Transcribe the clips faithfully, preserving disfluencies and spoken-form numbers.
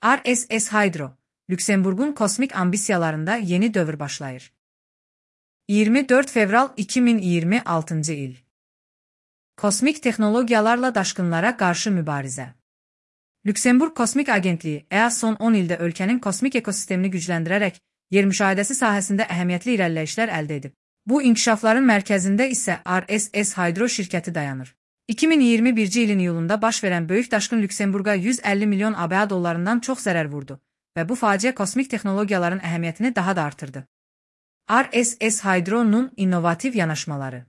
R S S Hydro, Lüksemburg'un kosmik ambisiyalarında yeni dövr başlayır. iyirmi dörd fevral iki min iyirmi altıncı il. Kosmik teknologiyalarla daşkınlara qarşı mübarizə. Lüksemburg Kosmik Agentliyi E A S son on ildə ölkənin kosmik ekosistemini gücləndirərək yer müşahidəsi sahəsində əhəmiyyətli irəliləyişlər əldə edib. Bu inkişafların mərkəzində isə R S S Hydro şirkəti dayanır. iki min iyirmi birinci ilin iyulunda baş verən böyük daşqın Lüksemburqa yüz əlli milyon ABŞ dollarından çox zərər vurdu və bu faciə kosmik texnologiyaların əhəmiyyətini daha da artırdı. R S S Hydro'nun innovativ yanaşmaları.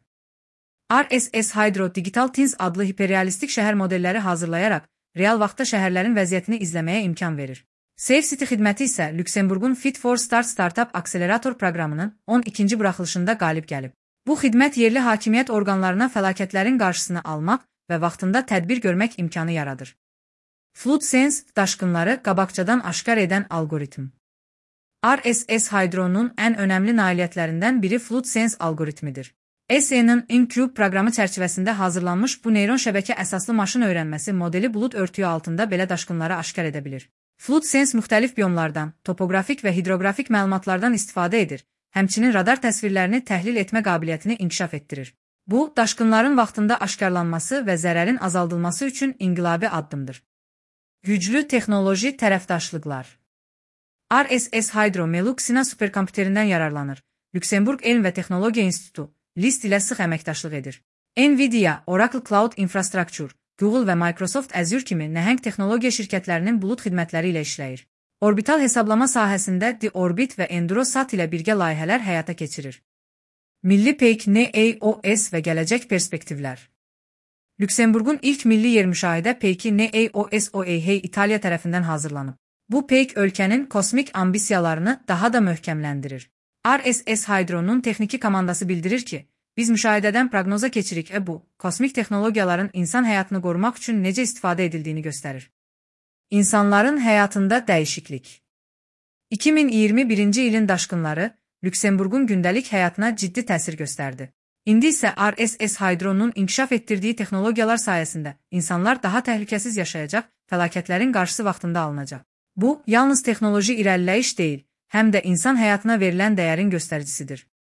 R S S Hydro Digital Twins adlı hiperrealistik şəhər modelləri hazırlayaraq real vaxtda şəhərlərin vəziyyətini izləməyə imkan verir. Safe City xidməti isə Lüksemburg'un Fit for Start Startup Akselerator proqramının on ikinci buraxılışında qalib gəlib. Bu xidmət yerli hakimiyyət orqanlarına fəlakətlərin qarşısını almaq və vaxtında tədbir görmək imkanı yaradır. FloodSense daşqınları qabaqcadan aşkar edən algoritm. R S S Hydro'nun ən önəmli nailiyyətlərindən biri FloodSense algoritmidir. S N'in InCube proqramı çərçivəsində hazırlanmış bu neyron şəbəkə əsaslı maşın öyrənməsi modeli bulud örtüyü altında belə daşqınları aşkar edə bilir. FloodSense müxtəlif biyomlardan, topografik və hidroqrafik məlumatlardan istifadə edir, həmçinin radar təsvirlərini təhlil etmə qabiliyyətini inkişaf etdirir. Bu, daşqınların vaxtında aşkarlanması və zərərin azaldılması üçün inqilabi addımdır. Güclü texnoloji tərəfdaşlıqlar. R S S Hydro Meluxina superkompüterindən yararlanır. Lüksemburg Elm və Texnologiya İnstitutu LIST ilə sıx əməkdaşlıq edir. Nvidia, Oracle Cloud Infrastructure, Google və Microsoft Azure kimi nəhəng texnologiya şirkətlərinin bulud xidmətləri ilə işləyir. Orbital hesablama sahəsində D-Orbit və Endurosat ilə birgə layihələr həyata keçirir. Milli Peyk N A O S və gələcək perspektivlər. Lüksemburg'un ilk milli yer müşahidə peyki N A O S O A H İtaliya tərəfindən hazırlanıb. Bu peyk ölkənin kosmik ambisiyalarını daha da möhkəmləndirir. R S S Hydro'nun texniki komandası bildirir ki, biz müşahidədən proqnoza keçirik və bu, kosmik texnologiyaların insan həyatını qorumaq üçün necə istifadə edildiyini göstərir. İnsanların həyatında dəyişiklik. iki min iyirmi birinci ilin daşqınları Lüksemburg'un gündəlik həyatına ciddi təsir göstərdi. İndi isə R S S Hydro'nun inkişaf etdirdiyi texnologiyalar sayəsində insanlar daha təhlükəsiz yaşayacaq, fəlakətlərin qarşısı vaxtında alınacaq. Bu, yalnız texnoloji irəliləyiş deyil, həm də insan həyatına verilən dəyərin göstəricisidir.